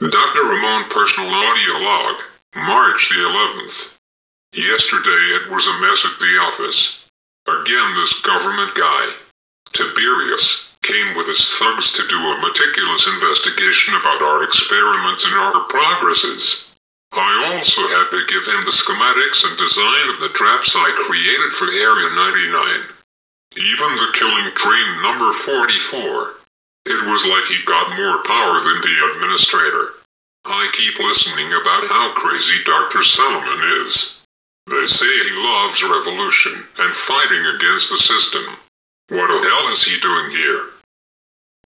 Dr. Ramon Personal Audio Log, March the 11th. Yesterday it was a mess at the office. Again this government guy, Tiberius, came with his thugs to do a meticulous investigation about our experiments and our progresses. I also had to give him the schematics and design of the traps I created for Area 99. Even the killing train number 44. It was like he got more power than the administrator. I keep listening about how crazy Dr. Solomon is. They say he loves revolution and fighting against the system. What the hell is he doing here?